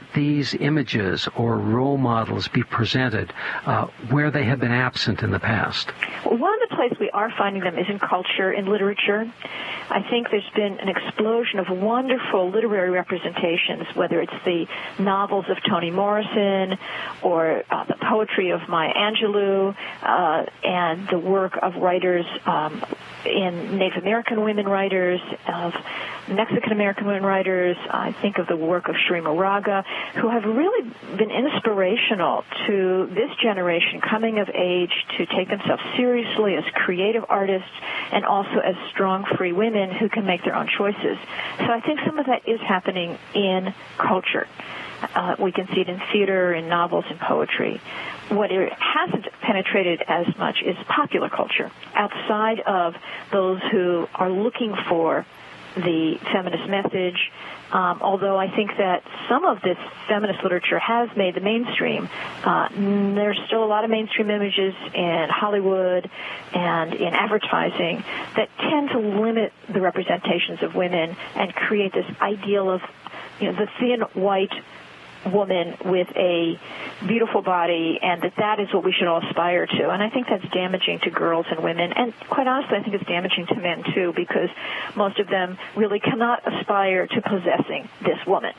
these images or role models be presented uh, where they have been absent in the past? Well, one of the places we are finding them is in culture, in literature. I think there's been an explosion of wonderful literary representations, whether it's the novels of Toni Morrison or uh, the poetry of Maya Angelou uh, and the work of writers um, in Native American women writers, of Mexican American women writers. I think of the work of Sri Moraga, who have really been inspirational to this generation coming of age to take themselves seriously as creative artists and also as strong, free women who can make their own choices. So I think some of that is happening in culture. Uh, we can see it in theater, in novels, in poetry. What it hasn't penetrated as much is popular culture, outside of those who are looking for the feminist message, um, although I think that some of this feminist literature has made the mainstream. Uh, there's still a lot of mainstream images in Hollywood and in advertising that tend to limit the representations of women and create this ideal of, you know, the thin white woman with a beautiful body, and that that is what we should all aspire to. And I think that's damaging to girls and women, and quite honestly, I think it's damaging to men too, because most of them really cannot aspire to possessing this woman.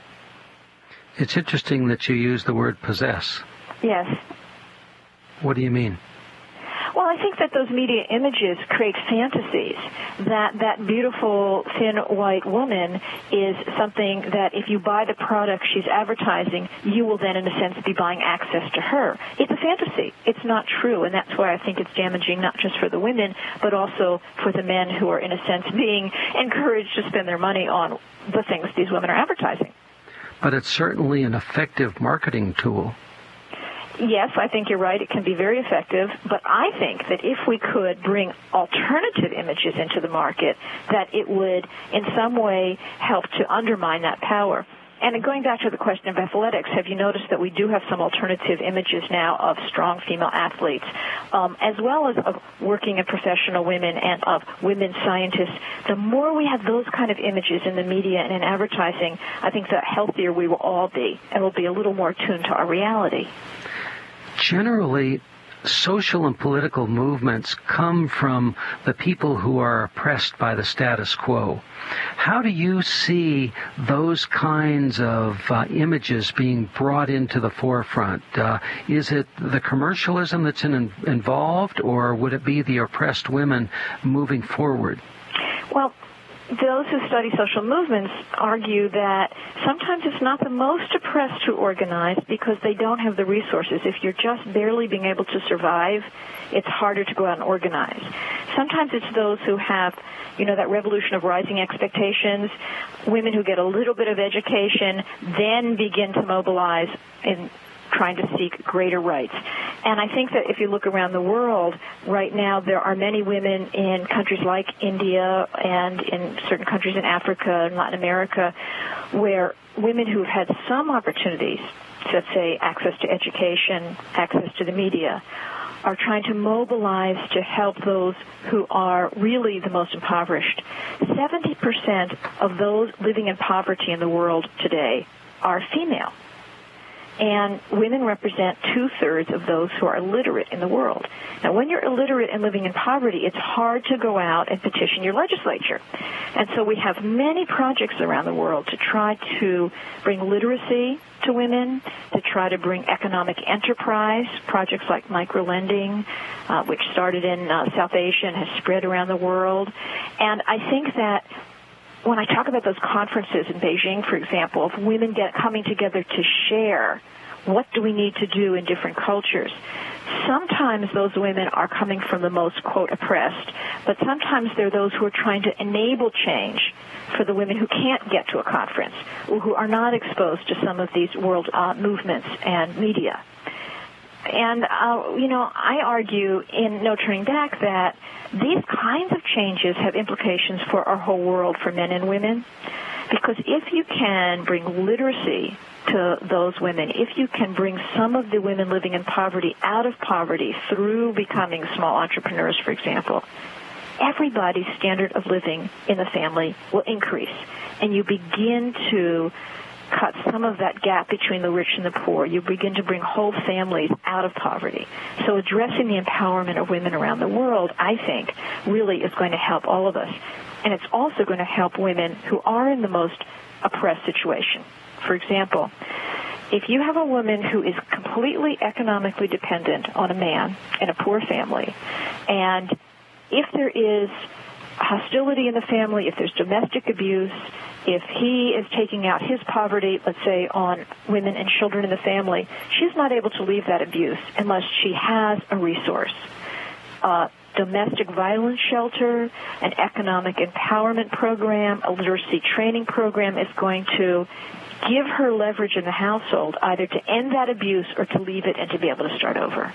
It's interesting that you use the word possess. Yes. What do you mean? Well, I think that those media images create fantasies that that beautiful, thin, white woman is something that if you buy the product she's advertising, you will then, in a sense, be buying access to her. It's a fantasy. It's not true, and that's why I think it's damaging not just for the women, but also for the men who are, in a sense, being encouraged to spend their money on the things these women are advertising. But it's certainly an effective marketing tool. Yes, I think you're right. It can be very effective. But I think that if we could bring alternative images into the market, that it would in some way help to undermine that power. And going back to the question of athletics, have you noticed that we do have some alternative images now of strong female athletes, um, as well as of working and professional women and of women scientists? The more we have those kind of images in the media and in advertising, I think the healthier we will all be, and we'll be a little more tuned to our reality. Generally, social and political movements come from the people who are oppressed by the status quo. How do you see those kinds of uh, images being brought into the forefront? Uh, is it the commercialism that's in, involved, or would it be the oppressed women moving forward? Well, those who study social movements argue that sometimes it's not the most oppressed who organize because they don't have the resources. If you're just barely being able to survive, it's harder to go out and organize. Sometimes it's those who have, you know, that revolution of rising expectations, women who get a little bit of education, then begin to mobilize in trying to seek greater rights. And I think that if you look around the world, right now there are many women in countries like India and in certain countries in Africa and Latin America where women who've had some opportunities, let's say access to education, access to the media, are trying to mobilize to help those who are really the most impoverished. seventy percent of those living in poverty in the world today are female. And women represent two-thirds of those who are illiterate in the world. Now, when you're illiterate and living in poverty, it's hard to go out and petition your legislature. And so we have many projects around the world to try to bring literacy to women, to try to bring economic enterprise, projects like microlending, uh, which started in uh, South Asia and has spread around the world. And I think that when I talk about those conferences in Beijing, for example, of women get coming together to share what do we need to do in different cultures, sometimes those women are coming from the most, quote, oppressed, but sometimes they're those who are trying to enable change for the women who can't get to a conference or who are not exposed to some of these world uh, movements and media. And, uh, you know, I argue in No Turning Back that these kinds of changes have implications for our whole world, for men and women, because if you can bring literacy to those women, if you can bring some of the women living in poverty out of poverty through becoming small entrepreneurs, for example, everybody's standard of living in the family will increase, and you begin to cut some of that gap between the rich and the poor. You begin to bring whole families out of poverty. So addressing the empowerment of women around the world, I think, really is going to help all of us. And it's also going to help women who are in the most oppressed situation. For example, if you have a woman who is completely economically dependent on a man in a poor family, and if there is hostility in the family, if there's domestic abuse, if he is taking out his poverty, let's say, on women and children in the family, she's not able to leave that abuse unless she has a resource. Uh, domestic violence shelter, an economic empowerment program, a literacy training program is going to give her leverage in the household either to end that abuse or to leave it and to be able to start over.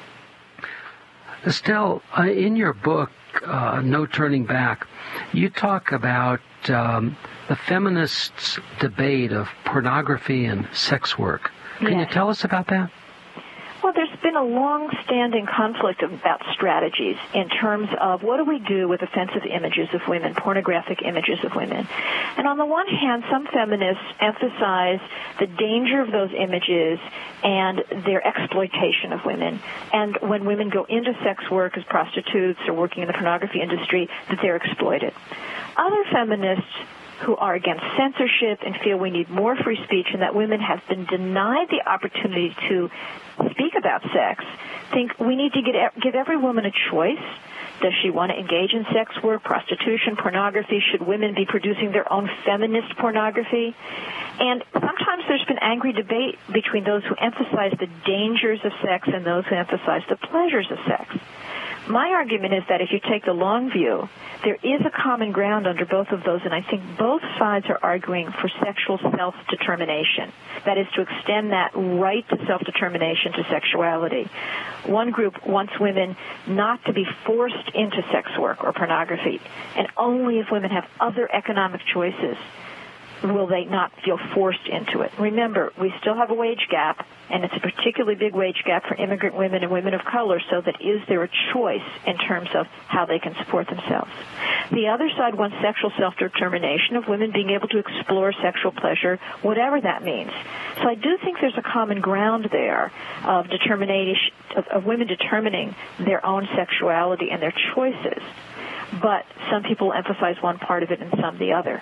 Estelle, uh, in your book, uh, No Turning Back, you talk about um, the feminists' debate of pornography and sex work. Can yes. you tell us about that? Well, there's been a long-standing conflict about strategies in terms of what do we do with offensive images of women, pornographic images of women. And on the one hand, some feminists emphasize the danger of those images and their exploitation of women. And when women go into sex work as prostitutes or working in the pornography industry, that they're exploited. Other feminists who are against censorship and feel we need more free speech and that women have been denied the opportunity to speak about sex, think we need to get, give every woman a choice. Does she want to engage in sex work, prostitution, pornography? Should women be producing their own feminist pornography? And sometimes there's been angry debate between those who emphasize the dangers of sex and those who emphasize the pleasures of sex. My argument is that if you take the long view, there is a common ground under both of those, and I think both sides are arguing for sexual self-determination. That is, to extend that right to self-determination to sexuality. One group wants women not to be forced into sex work or pornography, and only if women have other economic choices will they not feel forced into it. Remember, we still have a wage gap, and it's a particularly big wage gap for immigrant women and women of color, so that is there a choice in terms of how they can support themselves. The other side wants sexual self-determination of women being able to explore sexual pleasure, whatever that means. So I do think there's a common ground there of determination, of, of women determining their own sexuality and their choices, but some people emphasize one part of it and some the other.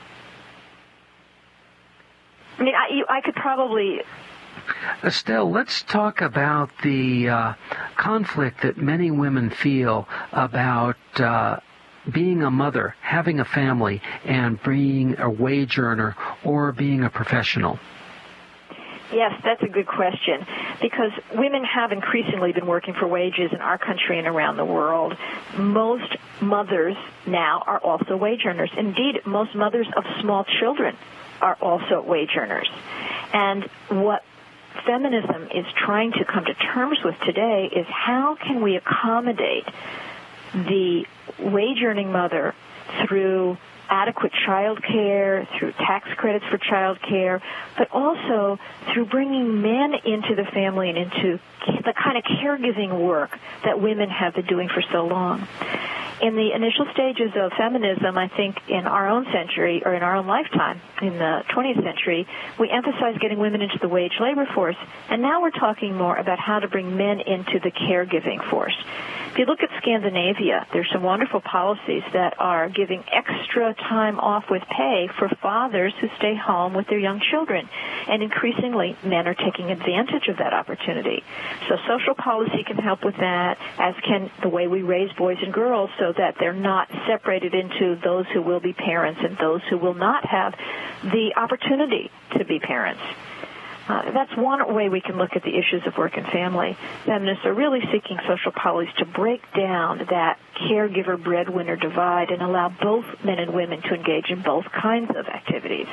I mean, I, you, I could probably... Estelle, let's talk about the uh, conflict that many women feel about uh, being a mother, having a family, and being a wage earner or being a professional. Yes, that's a good question, because women have increasingly been working for wages in our country and around the world. Most mothers now are also wage earners. Indeed, most mothers of small children are also wage earners. And what feminism is trying to come to terms with today is how can we accommodate the wage-earning mother through adequate child care, through tax credits for child care, but also through bringing men into the family and into the kind of caregiving work that women have been doing for so long. In the initial stages of feminism, I think in our own century, or in our own lifetime, in the twentieth century, we emphasized getting women into the wage labor force, and now we're talking more about how to bring men into the caregiving force. If you look at Scandinavia, there's some wonderful policies that are giving extra time off with pay for fathers who stay home with their young children. And increasingly, men are taking advantage of that opportunity. So social policy can help with that, as can the way we raise boys and girls so that they're not separated into those who will be parents and those who will not have the opportunity to be parents. Uh, that's one way we can look at the issues of work and family. Feminists are really seeking social policies to break down that caregiver-breadwinner divide and allow both men and women to engage in both kinds of activities.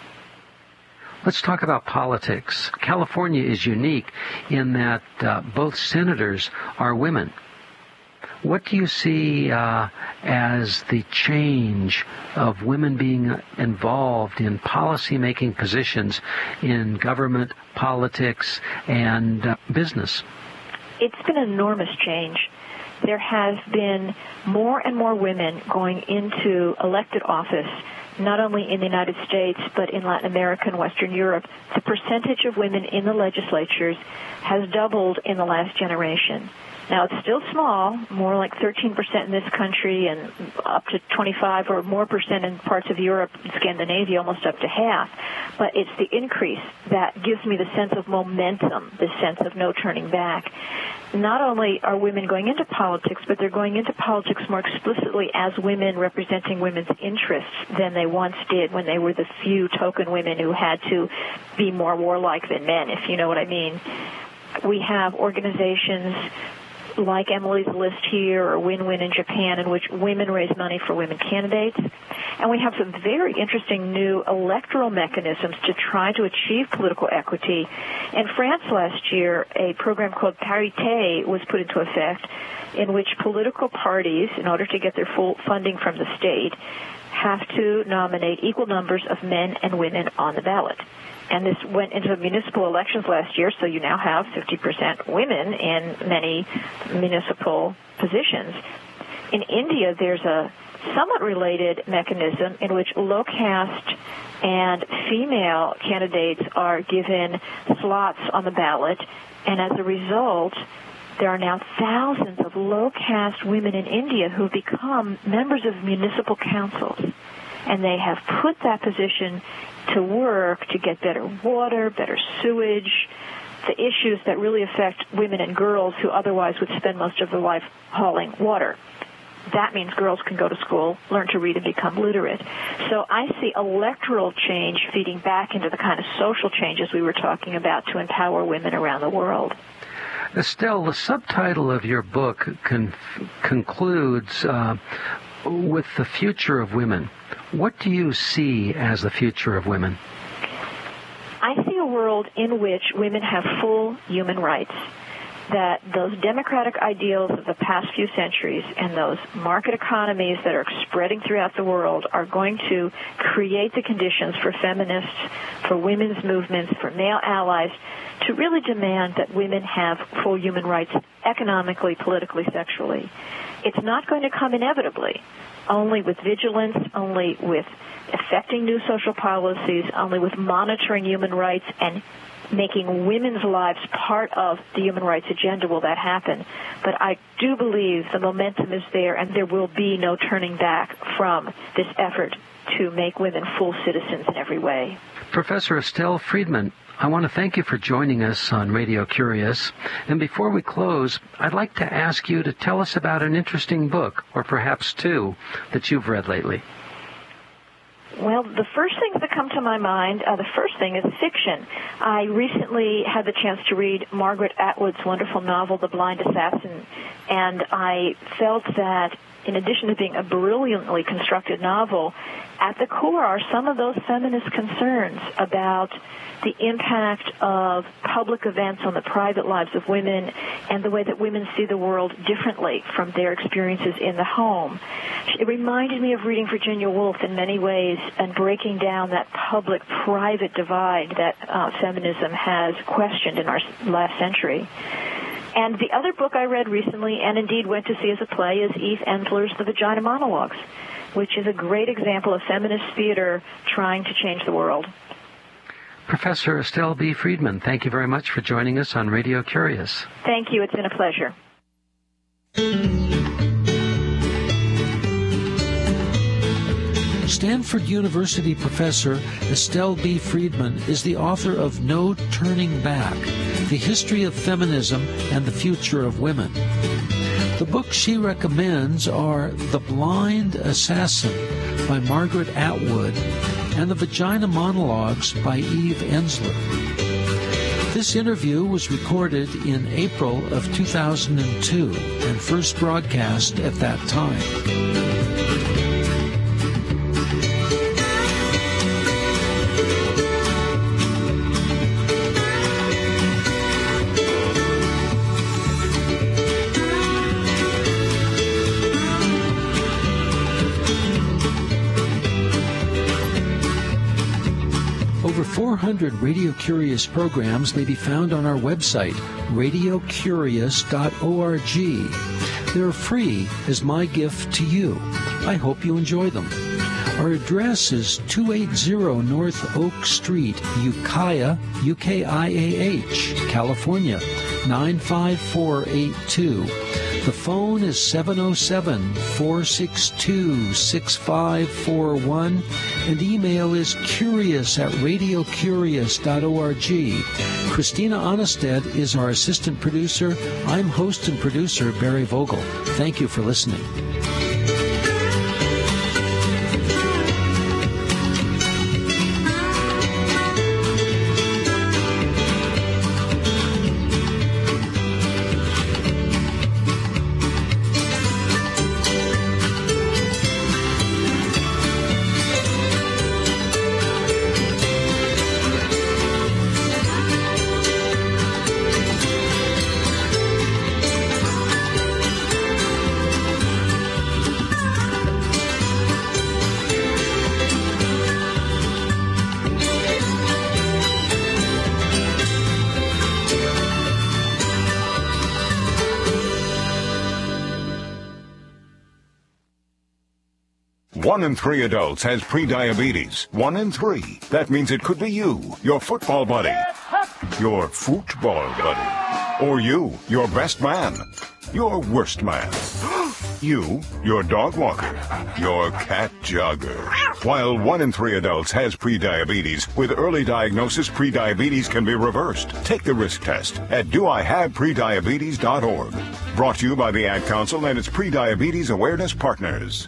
Let's talk about politics. California is unique in that uh, both senators are women. What do you see uh, as the change of women being involved in policy-making positions in government, politics, and uh, business? It's been an enormous change. There has been more and more women going into elected office not only in the United States, but in Latin America and Western Europe, the percentage of women in the legislatures has doubled in the last generation. Now, it's still small, more like thirteen percent in this country and up to twenty-five or more percent in parts of Europe and Scandinavia, almost up to half. But it's the increase that gives me the sense of momentum, the sense of no turning back. Not only are women going into politics, but they're going into politics more explicitly as women representing women's interests than they once did when they were the few token women who had to be more warlike than men, if you know what I mean. We have organizations like Emily's List here or Win-Win in Japan, in which women raise money for women candidates. And we have some very interesting new electoral mechanisms to try to achieve political equity. In France last year, a program called Parité was put into effect, in which political parties, in order to get their full funding from the state, have to nominate equal numbers of men and women on the ballot. And this went into municipal elections last year, so you now have fifty percent women in many municipal positions. In India, there's a somewhat related mechanism in which low caste and female candidates are given slots on the ballot, and as a result, there are now thousands of low caste women in India who have become members of municipal councils, and they have put that position to work to get better water, better sewage, the issues that really affect women and girls who otherwise would spend most of their life hauling water. That means girls can go to school, learn to read, and become literate. So I see electoral change feeding back into the kind of social changes we were talking about to empower women around the world. Estelle, the subtitle of your book con- concludes uh, with the future of women. What do you see as the future of women? I see a world in which women have full human rights, that those democratic ideals of the past few centuries and those market economies that are spreading throughout the world are going to create the conditions for feminists, for women's movements, for male allies to really demand that women have full human rights economically, politically, sexually. It's not going to come inevitably, only with vigilance, only with affecting new social policies, only with monitoring human rights and making women's lives part of the human rights agenda will that happen. But I do believe the momentum is there, and there will be no turning back from this effort to make women full citizens in every way. Professor Estelle Friedman, I want to thank you for joining us on Radio Curious. And before we close, I'd like to ask you to tell us about an interesting book, or perhaps two, that you've read lately. Well, the first things that come to my mind, uh, the first thing is fiction. I recently had the chance to read Margaret Atwood's wonderful novel, The Blind Assassin, and I felt that in addition to being a brilliantly constructed novel, at the core are some of those feminist concerns about the impact of public events on the private lives of women and the way that women see the world differently from their experiences in the home. It reminded me of reading Virginia Woolf in many ways and breaking down that public-private divide that uh, feminism has questioned in our last century. And the other book I read recently, and indeed went to see as a play, is Eve Ensler's The Vagina Monologues, which is a great example of feminist theater trying to change the world. Professor Estelle B. Friedman, thank you very much for joining us on Radio Curious. Thank you. It's been a pleasure. Stanford University professor Estelle B. Friedman is the author of No Turning Back, The History of Feminism and the Future of Women. The books she recommends are The Blind Assassin by Margaret Atwood and The Vagina Monologues by Eve Ensler. This interview was recorded in April of two thousand two and first broadcast at that time. four hundred Radio Curious programs may be found on our website, radio curious dot org. They're free as my gift to you. I hope you enjoy them. Our address is two eighty North Oak Street, Ukiah, U K I A H, California, nine five four eight two. The phone is seven oh seven, four six two, six five four one, and email is curious at radio curious dot org. Christina Onnested is our assistant producer. I'm host and producer Barry Vogel. Thank you for listening. One in three adults has prediabetes. One in three. That means it could be you, your football buddy, your football buddy, or you, your best man, your worst man, you, your dog walker, your cat jogger. While one in three adults has prediabetes, with early diagnosis, prediabetes can be reversed. Take the risk test at do I have prediabetes dot org. Brought to you by the Ad Council and its Prediabetes Awareness Partners.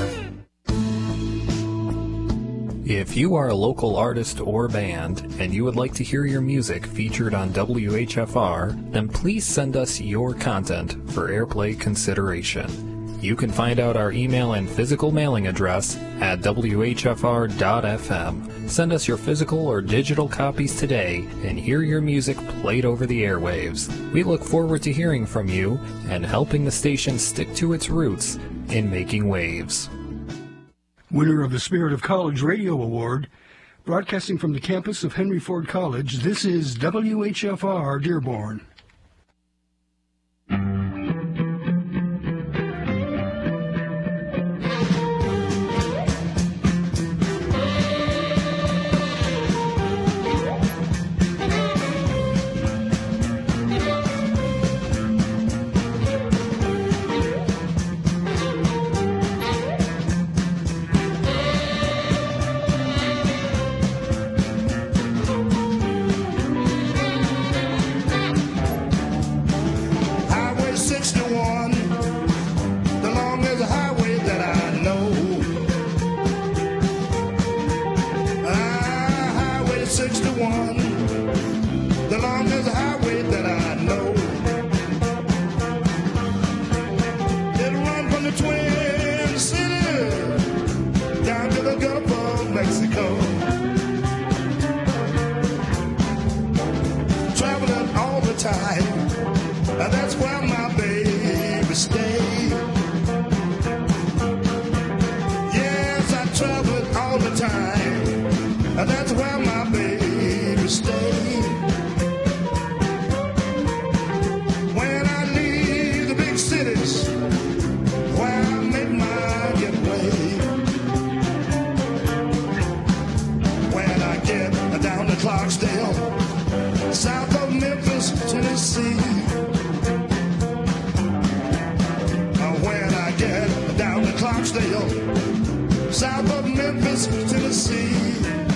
If you are a local artist or band and you would like to hear your music featured on W H F R, then please send us your content for airplay consideration. You can find out our email and physical mailing address at W H F R dot F M. Send us your physical or digital copies today and hear your music played over the airwaves. We look forward to hearing from you and helping the station stick to its roots in making waves. Winner of the Spirit of College Radio Award, broadcasting from the campus of Henry Ford College, this is W H F R Dearborn. South of Memphis, Tennessee.